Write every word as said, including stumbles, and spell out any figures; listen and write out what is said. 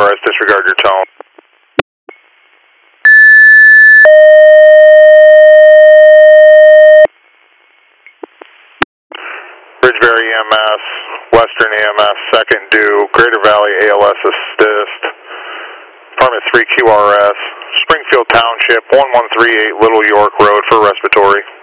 R S, disregard your tone. Bridgebury E M S, Western E M S, second due, Greater Valley A L S assist, Department three Q R S, Springfield Township, one one three eight Little York Road for respiratory.